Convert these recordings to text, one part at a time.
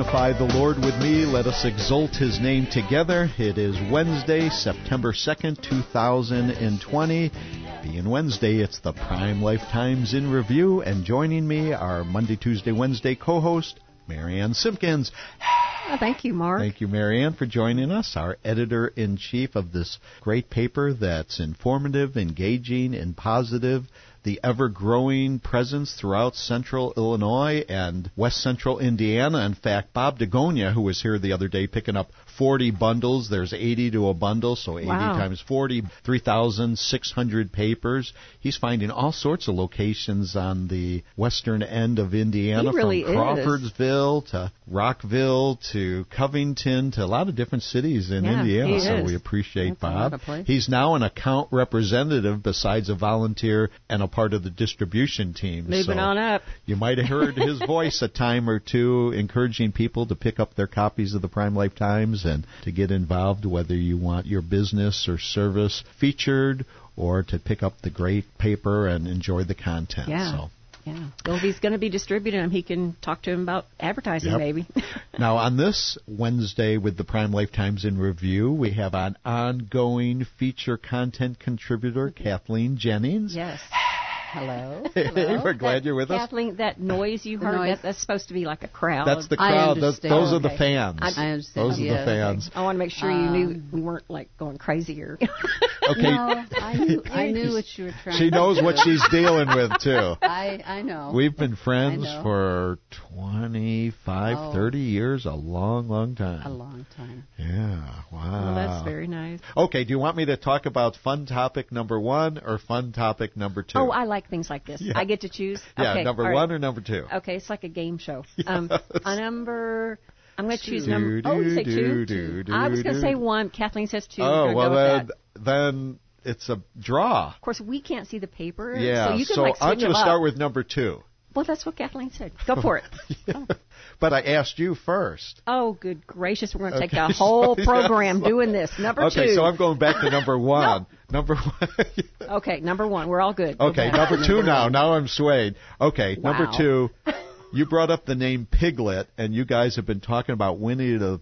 Magnify the Lord with me. Let us exalt His name together. It is Wednesday, September 2nd, 2020. Being Wednesday, it's the Prime Lifetimes in Review. And joining me, our Monday, Tuesday, Wednesday co-host, Marianne Simpkins. Thank you, Mark. Thank you, Marianne, for joining us, our editor-in-chief of this great paper that's informative, engaging, and positive. The ever-growing presence throughout central Illinois and west central Indiana. In fact, Bob Dagonia, who was here the other day picking up 40 bundles, there's 80 to a bundle, so 80 times 40, 3,600 papers. He's finding all sorts of locations on the western end of Indiana, he really from Crawfordsville to Rockville to Covington to a lot of different cities in Indiana, so we appreciate Bob. He's now an account representative besides a volunteer and a part of the distribution team. Moving on up. You might have heard his voice a time or two encouraging people to pick up their copies of the Prime Life Times and to get involved, whether you want your business or service featured or to pick up the great paper and enjoy the content. Yeah. Well, if he's going to be distributing them, he can talk to him about advertising, maybe. Now, on this Wednesday with the Prime Lifetimes in Review, we have an ongoing feature content contributor, Kathleen Jennings. Yes. Hello. Hey, we're glad you're with us. Kathleen, that noise you heard, that's supposed to be like a crowd. That's the crowd. Those are the fans. I understand. Those are the fans. I want to make sure you knew we weren't like going crazy here. Okay. No, I knew what you were trying to do. She knows what she's dealing with, too. I know. We've been friends for 25, 30 years, a long, long time. A long time. Yeah, wow. Well, that's very nice. Okay, do you want me to talk about fun topic number 1 or fun topic number 2? Oh, I like things like this. I get to choose? Yeah, okay, number 1 or number 2? Okay, it's like a game show. Yes. I'm going to choose number... Oh, you say 2? I was going to say 1. Kathleen says 2. Oh, well, then it's a draw. Of course, we can't see the paper. Yeah, so you can so I'm going to start with number 2. Well, that's what Kathleen said. Go for it. But I asked you first. Oh, good gracious. We're going to take the whole program doing this. Number 2. Okay, so I'm going back to number 1. Number 1. Okay, number 1. We're all good. Okay, number 2 now. Now I'm swayed. Okay, number 2. You brought up the name Piglet, and you guys have been talking about Winnie the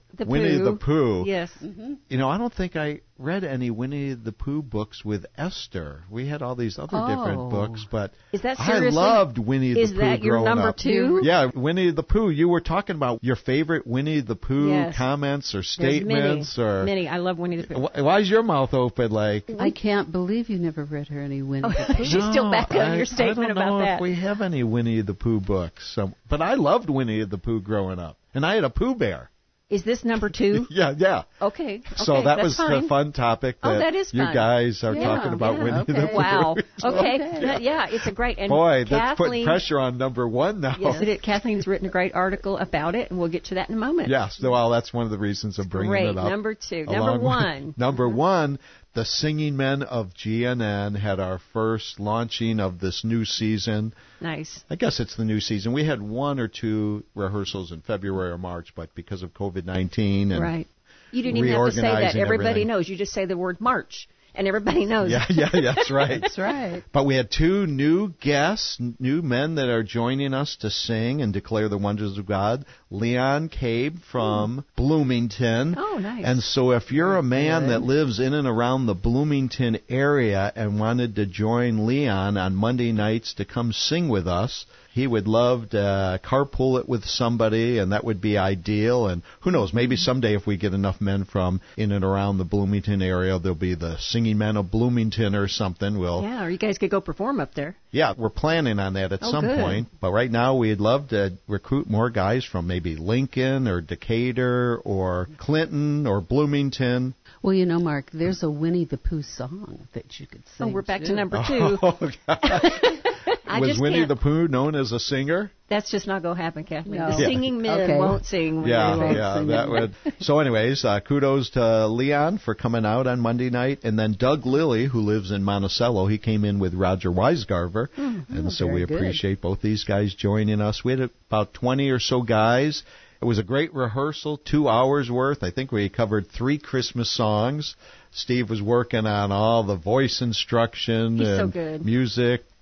Pooh. Yes. Mm-hmm. You know, I don't think I read any Winnie the Pooh books with Esther. We had all these other different books, but is that I loved Winnie the Pooh. Is that your number 2? Yeah, Winnie the Pooh. You were talking about your favorite Winnie the Pooh comments or statements. Many. I love Winnie the Pooh. Why is your mouth open like... I can't believe you never read her any Winnie the Pooh. She's still back on your statement about that. I don't know if we have any Winnie the Pooh books. But I loved Winnie the Pooh growing up. And I had a Pooh Bear. Is this number 2? Yeah. Okay. So that was the fun topic that is you guys are talking about Winnie the Pooh. Wow. Okay. It's a great... And boy, Kathleen, that's putting pressure on number 1 now. Yes, it is. Kathleen's written a great article about it, and we'll get to that in a moment. Yes. Well, that's one of the reasons I'm bringing it up. Number 2. Number 1. Number 1. The Singing Men of GNN had our first launching of this new season. Nice. I guess it's the new season. We had 1 or 2 rehearsals in February or March, but because of COVID-19 and you didn't even have to say that. Everybody knows. You just say the word March, and everybody knows. Yeah, that's right. That's right. But we had 2 new guests, new men that are joining us to sing and declare the wonders of God. Leon Cabe from Bloomington. Oh, nice. And so if you're a man that lives in and around the Bloomington area and wanted to join Leon on Monday nights to come sing with us, he would love to carpool it with somebody, and that would be ideal. And who knows, maybe someday if we get enough men from in and around the Bloomington area, there'll be the Singing Men of Bloomington or something. Or you guys could go perform up there. Yeah, we're planning on that at some point. But right now we'd love to recruit more guys from maybe Lincoln or Decatur or Clinton or Bloomington. Well, you know, Mark, there's a Winnie the Pooh song that you could sing. Oh, we're back to number 2. Oh, was Winnie the Pooh known as a singer? That's just not going to happen, Kathleen. No. The singing men won't sing. That would. So anyways, kudos to Leon for coming out on Monday night. And then Doug Lilly, who lives in Monticello, he came in with Roger Weisgarver. And so we appreciate both these guys joining us. We had about 20 or so guys. It was a great rehearsal, 2 hours worth. I think we covered 3 Christmas songs. Steve was working on all the voice instruction and music.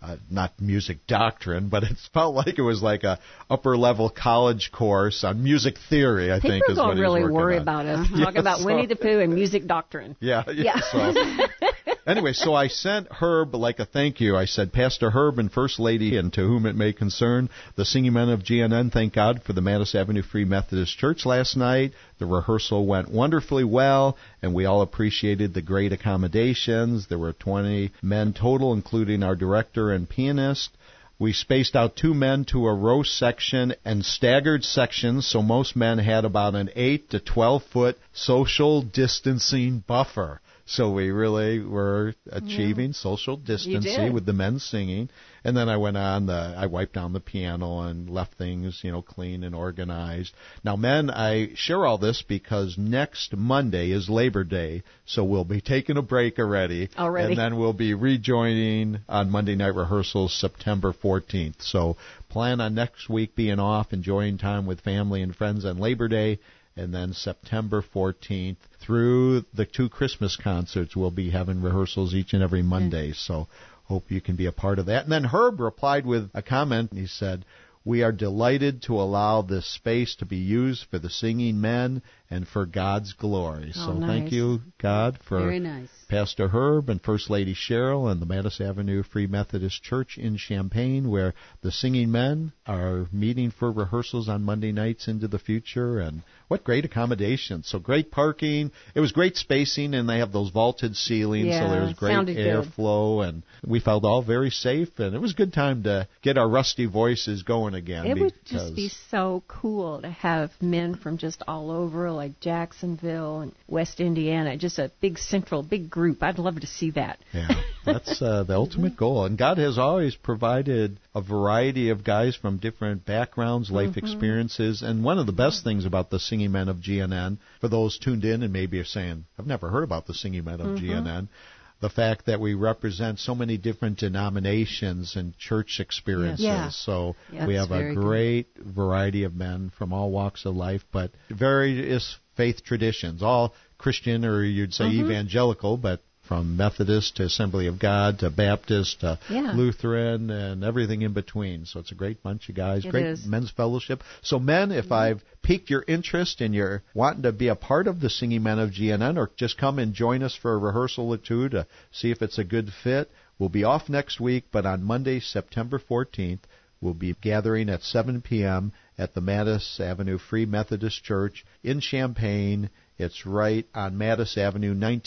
not music doctrine, but it felt like it was like a upper-level college course on music theory, I think is what he was working on. People don't really worry about us talking about Winnie the Pooh and music doctrine. Yeah. So. Anyway, so I sent Herb like a thank you. I said, Pastor Herb and First Lady, and to whom it may concern, the singing men of GNN thank God for the Mattis Avenue Free Methodist Church last night. The rehearsal went wonderfully well, and we all appreciated the great accommodations. There were 20 men total, including our director and pianist. We spaced out 2 men to a row section and staggered sections, so most men had about an 8 to 12 foot social distancing buffer. So we really were achieving social distancing with the men singing. And then I went on, I wiped down the piano and left things, clean and organized. Now, men, I share all this because next Monday is Labor Day, so we'll be taking a break already. And then we'll be rejoining on Monday night rehearsals September 14th. So plan on next week being off, enjoying time with family and friends on Labor Day. And then September 14th through the 2 Christmas concerts, we'll be having rehearsals each and every Monday. So hope you can be a part of that. And then Herb replied with a comment. He said, we are delighted to allow this space to be used for the singing men and for God's glory. So thank you, God, for Pastor Herb and First Lady Cheryl and the Mattis Avenue Free Methodist Church in Champaign, where the singing men are meeting for rehearsals on Monday nights into the future. And what great accommodations. So great parking. It was great spacing, and they have those vaulted ceilings, so there was great airflow. And we felt all very safe, and it was a good time to get our rusty voices going again. It would just be so cool to have men from just all over, like Jacksonville and West Indiana, just a big group. I'd love to see that. Yeah, that's the ultimate goal. And God has always provided a variety of guys from different backgrounds, life experiences. And one of the best things about the Singing Men of GNN, for those tuned in and maybe are saying, I've never heard about the Singing Men of GNN, the fact that we represent so many different denominations and church experiences. Yeah. So we have a great variety of men from all walks of life, but various faith traditions, all Christian, or you'd say evangelical, but from Methodist to Assembly of God to Baptist to Lutheran and everything in between. So it's a great bunch of guys, great men's fellowship. So men, if I've piqued your interest and you're wanting to be a part of the Singing Men of GNN, or just come and join us for a rehearsal or two to see if it's a good fit, we'll be off next week, but on Monday, September 14th, we'll be gathering at 7 p.m. at the Mattis Avenue Free Methodist Church in Champaign. It's right on Mattis Avenue,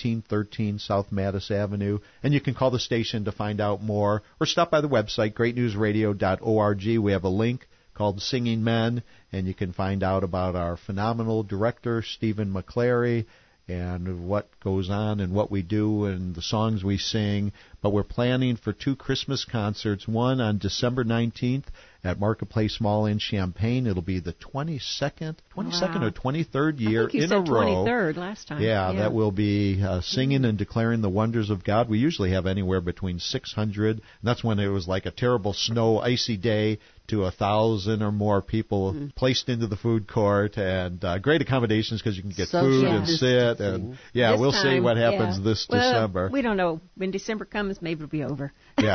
1913 South Mattis Avenue. And you can call the station to find out more, or stop by the website, greatnewsradio.org. We have a link called Singing Men, and you can find out about our phenomenal director, Stephen McClary, and what goes on and what we do and the songs we sing. But we're planning for 2 Christmas concerts, one on December 19th at Marketplace Mall in Champaign. It'll be the 22nd or 23rd year in a row. 23rd last time. Yeah, that will be singing and declaring the wonders of God. We usually have anywhere between 600, and that's when it was like a terrible snow, icy day, to 1,000 or more people placed into the food court, and great accommodations because you can get food and sit. And we'll see what happens this December. We don't know. When December comes, maybe it'll be over.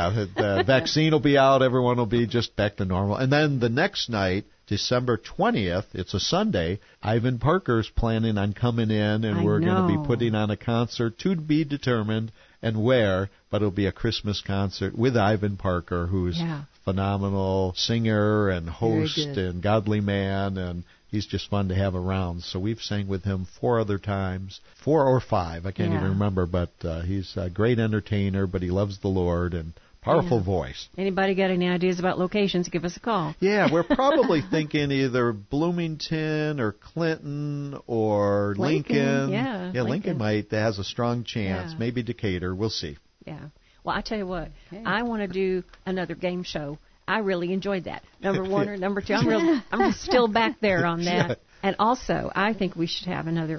The vaccine will be out. Everyone will be just back to normal. And then the next night, December 20th, it's a Sunday, Ivan Parker's planning on coming in, and we're going to be putting on a concert to be determined and where, but it'll be a Christmas concert with Ivan Parker, who's phenomenal singer and host and godly man, and he's just fun to have around. So we've sang with him 4 other times, 4 or 5, I can't even remember, but he's a great entertainer, but he loves the Lord and powerful voice. Anybody got any ideas about locations, give us a call. Yeah, we're probably thinking either Bloomington or Clinton or Lincoln. Lincoln has a strong chance. Maybe Decatur. We'll see. Yeah. Well, I tell you what, I want to do another game show. I really enjoyed that. Number 1 or number 2. I'm still back there on that. And also, I think we should have another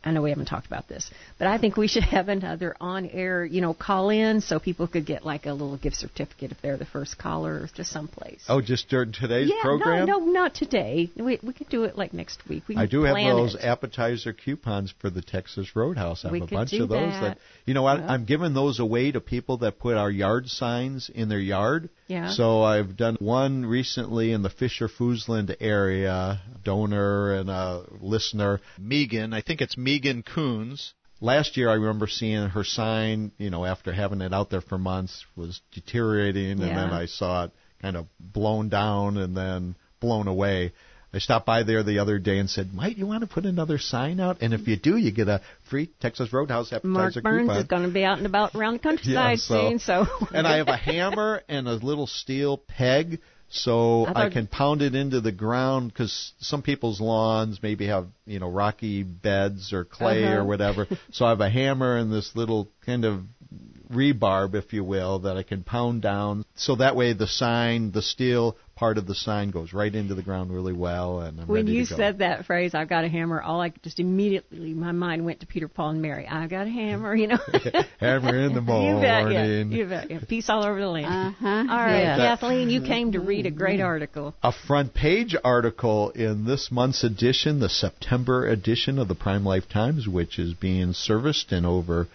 I know we haven't talked about this, but I think we should have another on-air, call-in so people could get like a little gift certificate if they're the first caller to someplace. Oh, just during today's program? No, not today. We could do it like next week. We can I do have those it. appetizer coupons for the Texas Roadhouse. I have a bunch of those. That. You know what? I'm giving those away to people that put our yard signs in their yard. Yeah. So I've done one recently in the Fisher-Foosland area, donor and a listener, Megan. I think it's Megan Coons. Last year I remember seeing her sign, after having it out there for months, was deteriorating, and then I saw it kind of blown down and then blown away. I stopped by there the other day and said, might you want to put another sign out? And if you do, you get a free Texas Roadhouse appetizer coupon. Mark Burns is going to be out and about around the countryside soon. So. And I have a hammer and a little steel peg, so I can pound it into the ground, because some people's lawns maybe have, rocky beds or clay or whatever. So I have a hammer and this little kind of rebarb, if you will, that I can pound down. So that way the sign, the steel part of the sign goes right into the ground really well, and I'm when ready you to go. said that phrase, I've got a hammer, just immediately, my mind went to Peter, Paul, and Mary. I've got a hammer, Hammer in the morning. You bet, yeah. Peace all over the land. Uh-huh. All right, Yeah. Kathleen, you came to read a great article. A front page article in this month's edition, the September edition of the Prime Life Times, which is being serviced in over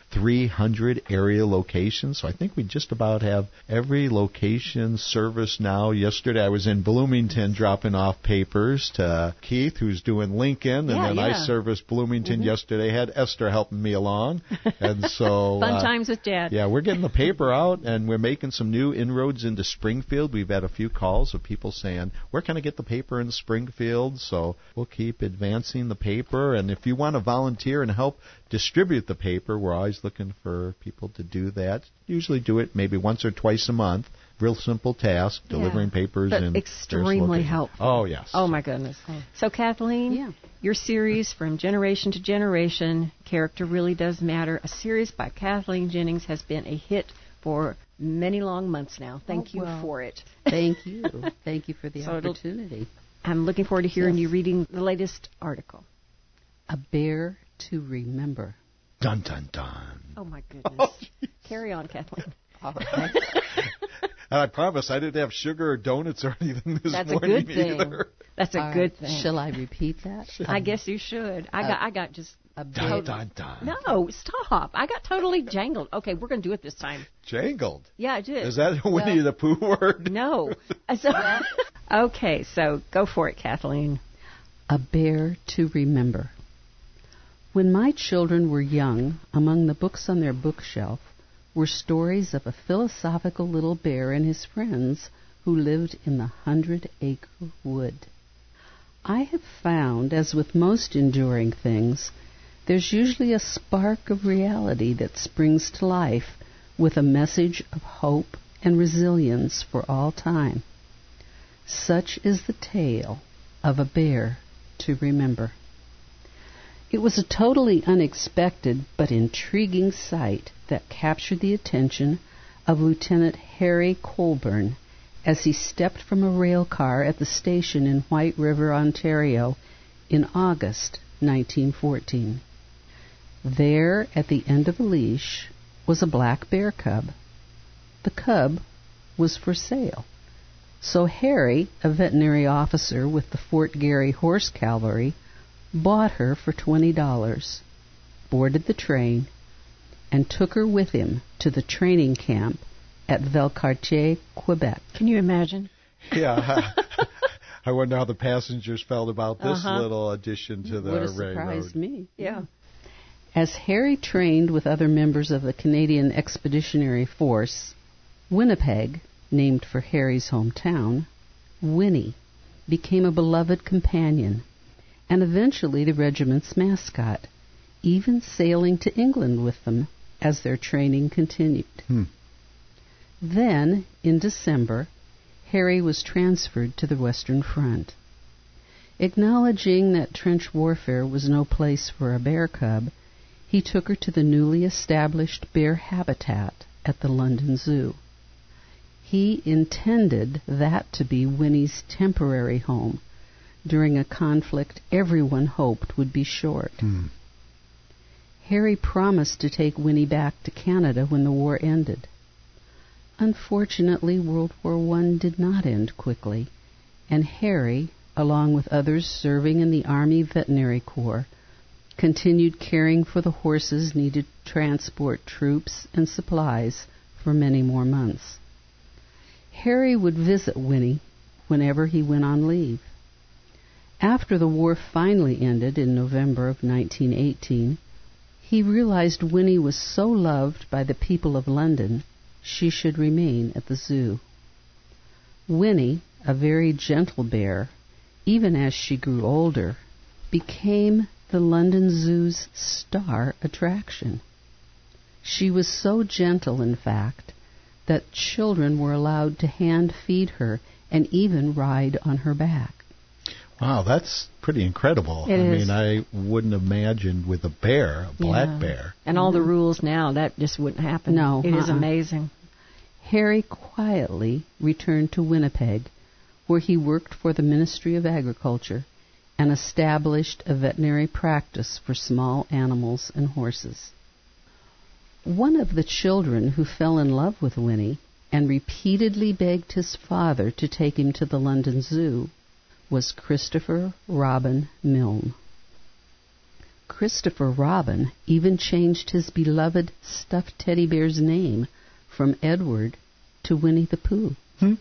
300 area locations. So I think we just about have every location serviced now. Yesterday I was in Bloomington dropping off papers to Keith, who's doing Lincoln, and then I serviced Bloomington yesterday. Had Esther helping me along. And so Fun times with Dad. Yeah, we're getting the paper out, and we're making some new inroads into Springfield. We've had a few calls of people saying, where can I get the paper in Springfield? So we'll keep advancing the paper. And if you want to volunteer and help distribute the paper, we're always looking for people to do that. Usually do it maybe once or twice a month. Real simple task, delivering papers but in extremely helpful. Oh, yes. Oh, my goodness. So, Kathleen, your series, From Generation to Generation, Character Really Does Matter, a series by Kathleen Jennings, has been a hit for many long months now. Thank you for it. Thank you. Thank you for the opportunity. I'm looking forward to hearing you reading the latest article. A Bear to Remember. Dun, dun, dun. Oh, my goodness. Carry on, Kathleen. All right. And I promise I didn't have sugar or donuts or anything this That's morning a good thing. either. That's a good thing. Shall I repeat that? I guess you should. I got just a Dun, dun, dun. No, stop. I got totally jangled. Okay, we're going to do it this time. Jangled? Yeah, I did. Is that a Winnie the Pooh word? No. Okay, so go for it, Kathleen. A Bear to Remember. When my children were young, among the books on their bookshelf were stories of a philosophical little bear and his friends who lived in the 100-acre wood. I have found, as with most enduring things, there's usually a spark of reality that springs to life with a message of hope and resilience for all time. Such is the tale of A Bear to Remember. It was a totally unexpected but intriguing sight that captured the attention of Lieutenant Harry Colburn as he stepped from a rail car at the station in White River, Ontario, in August 1914. There, at the end of a leash, was a black bear cub. The cub was for sale. So Harry, a veterinary officer with the Fort Garry Horse Cavalry, bought her for $20, boarded the train, and took her with him to the training camp at Valcartier, Quebec. Can you imagine? Yeah. I wonder how the passengers felt about this little addition to the railroad. Would have surprised me. Yeah. As Harry trained with other members of the Canadian Expeditionary Force, Winnipeg, named for Harry's hometown, Winnie, became a beloved companion and eventually the regiment's mascot, even sailing to England with them as their training continued. Then, in December, Harry was transferred to the Western Front. Acknowledging that trench warfare was no place for a bear cub, he took her to the newly established bear habitat at the London Zoo. He intended that to be Winnie's temporary home during a conflict everyone hoped would be short. Harry promised to take Winnie back to Canada when the war ended. Unfortunately, World War I did not end quickly, and Harry, along with others serving in the Army Veterinary Corps, continued caring for the horses needed to transport troops and supplies for many more months. Harry would visit Winnie whenever he went on leave. After the war finally ended in November of 1918, he realized Winnie was so loved by the people of London, she should remain at the zoo. Winnie, a very gentle bear, even as she grew older, became the London Zoo's star attraction. She was so gentle, in fact, that children were allowed to hand feed her and even ride on her back. Wow, that's pretty incredible. It is. Mean, I wouldn't have imagined with a bear, a black bear. And all the rules now, that just wouldn't happen. No. It is amazing. Harry quietly returned to Winnipeg, where he worked for the Ministry of Agriculture and established a veterinary practice for small animals and horses. One of the children who fell in love with Winnie and repeatedly begged his father to take him to the London Zoo was Christopher Robin Milne. Christopher Robin even changed his beloved stuffed teddy bear's name from Edward to Winnie the Pooh.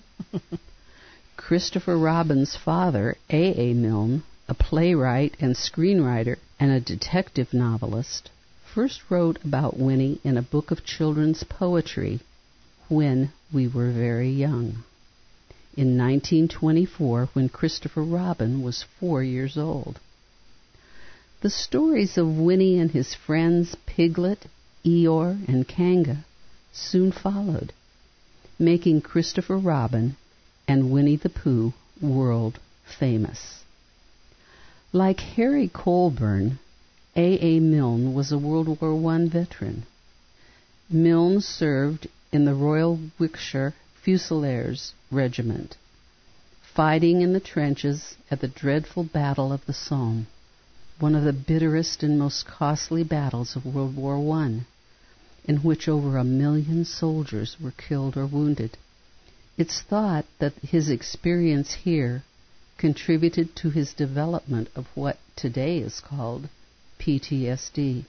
Christopher Robin's father, A.A. Milne, a playwright and screenwriter and a detective novelist, first wrote about Winnie in a book of children's poetry, When We Were Very Young, in 1924, when Christopher Robin was 4 years old. The stories of Winnie and his friends Piglet, Eeyore, and Kanga soon followed, making Christopher Robin and Winnie the Pooh world famous. Like Harry Colburn, A.A. Milne was a World War I veteran. Milne served in the Royal Wiltshire Fusiliers Regiment, fighting in the trenches at the dreadful Battle of the Somme, one of the bitterest and most costly battles of World War I, in which over 1 million soldiers were killed or wounded. It's thought that his experience here contributed to his development of what today is called PTSD.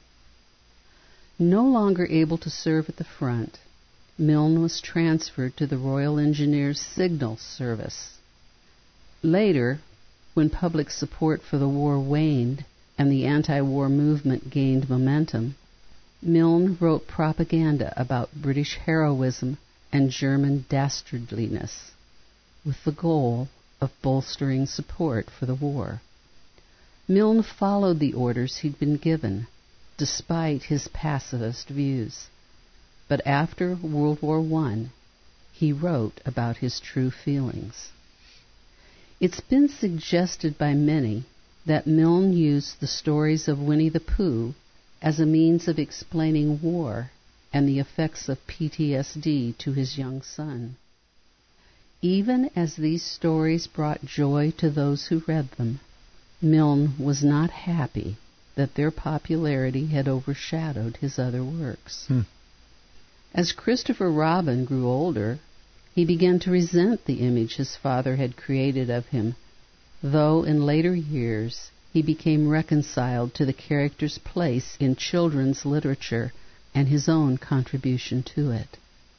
No longer able to serve at the front, Milne was transferred to the Royal Engineers Signal Service. Later, when public support for the war waned and the anti-war movement gained momentum, Milne wrote propaganda about British heroism and German dastardliness, with the goal of bolstering support for the war. Milne followed the orders he'd been given, despite his pacifist views. But after World War I, he wrote about his true feelings. It's been suggested by many that Milne used the stories of Winnie the Pooh as a means of explaining war and the effects of PTSD to his young son. Even as these stories brought joy to those who read them, Milne was not happy that their popularity had overshadowed his other works. As Christopher Robin grew older, he began to resent the image his father had created of him, though in later years he became reconciled to the character's place in children's literature and his own contribution to it.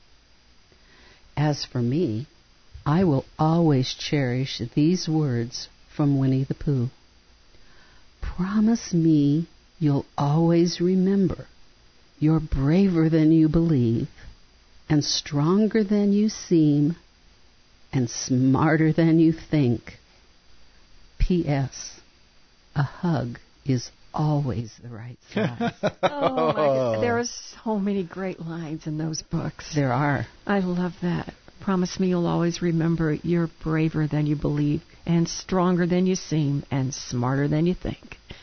As for me, I will always cherish these words from Winnie the Pooh. Promise me you'll always remember you're braver than you believe, and stronger than you seem, and smarter than you think. P.S. A hug is always the right size. Oh, my God. There are so many great lines in those books. There are. I love that. Promise me you'll always remember you're braver than you believe, and stronger than you seem, and smarter than you think.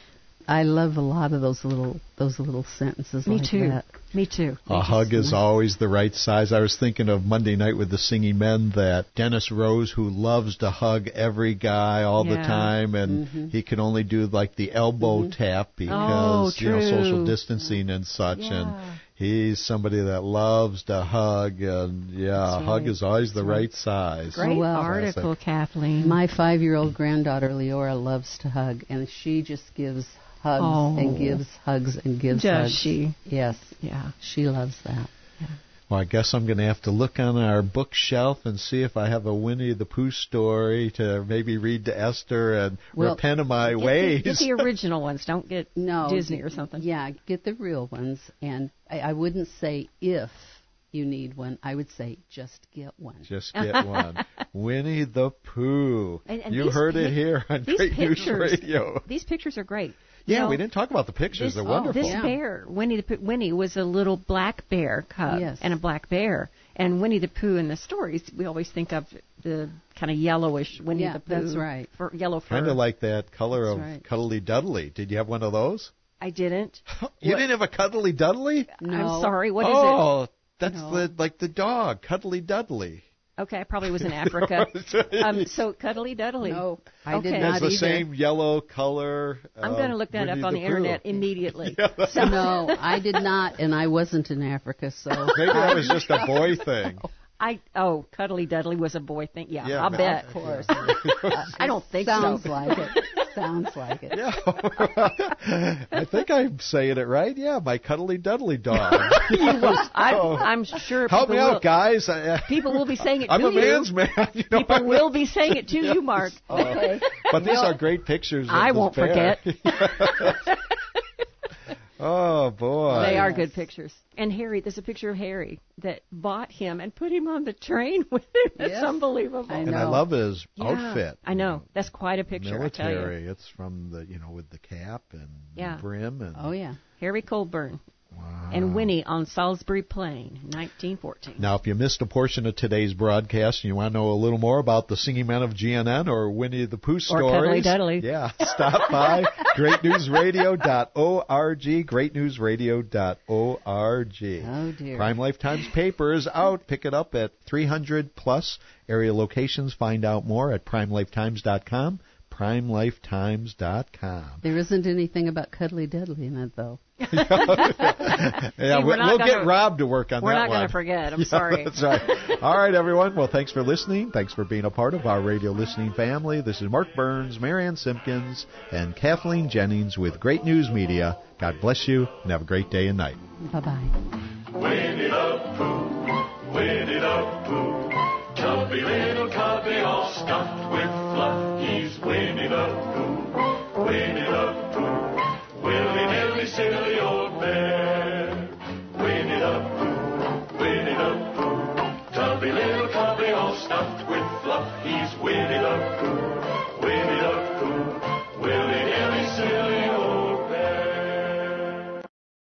I love a lot of those little sentences Me like too. that. Me too. A hug is always the right size. I was thinking of Monday Night with the Singing Men, that Dennis Rose, who loves to hug every guy all the time, and he can only do like the elbow tap because social distancing and such. And he's somebody that loves to hug, and a hug is always the right size. Great article, Kathleen. My 5-year-old granddaughter Leora loves to hug, and she just gives hugs and gives hugs and gives hugs. Does she? Yes. Yeah. She loves that. Yeah. Well, I guess I'm going to have to look on our bookshelf and see if I have a Winnie the Pooh story to maybe read to Esther and repent of my ways. Get the original ones. Don't get Disney or something. Yeah, get the real ones. And I wouldn't say if you need one. I would say just get one. Just get one. Winnie the Pooh. And you heard it here on Great News Radio. These pictures are great. Yeah, we didn't talk about the pictures. They're wonderful. This bear, Winnie was a little black bear cub and a black bear. And Winnie the Pooh in the stories, we always think of the kind of yellowish Winnie the Pooh. That's right. Yellow fur. Kind of like that color of Cuddly Duddly. Did you have one of those? I didn't. You didn't have a Cuddly Duddly? No. I'm sorry. What is it? Oh, that's the dog, Cuddly Duddly. Okay, I probably was in Africa. So Cuddly Duddly. No, I did not either. It's the same yellow color. I'm going to look that up on the internet immediately. No, I did not, and I wasn't in Africa, so maybe that was just a boy thing. Cuddly Duddly was a boy thing. Yeah, I'll bet. Of course. I don't think Sounds like it. Sounds like it. Yeah. I think I'm saying it right. Yeah, my Cuddly Duddly dog. I'm sure. Help me out, guys. People will be saying it I'm to a man's man. People will be saying it to you, Mark. Okay. But these are great pictures. I won't forget. Oh, boy. They are good pictures. And Harry, there's a picture of Harry that bought him and put him on the train with him. It's unbelievable. And I love his outfit. I know. That's quite a picture, military. I tell you. It's from the, with the cap and the brim. And Harry Colburn. Wow. And Winnie on Salisbury Plain, 1914. Now, if you missed a portion of today's broadcast and you want to know a little more about the Singing Men of GNN or Winnie the Pooh stories, or Cuddly Duddly, stop by greatnewsradio.org, greatnewsradio.org. Oh, dear. Prime Lifetime's paper is out. Pick it up at 300-plus area locations. Find out more at primelifetimes.com, primelifetimes.com. There isn't anything about Cuddly Duddly in it, though. We'll get Rob to work on that one. We're not going to forget. I'm sorry. That's right. All right, everyone. Well, thanks for listening. Thanks for being a part of our radio listening family. This is Mark Burns, Marianne Simpkins, and Kathleen Jennings with Great News Media. God bless you, and have a great day and night. Bye-bye. Winnie the Pooh, Winnie the Pooh, chubby little cubby all stuffed with fluff. He's Winnie the Pooh.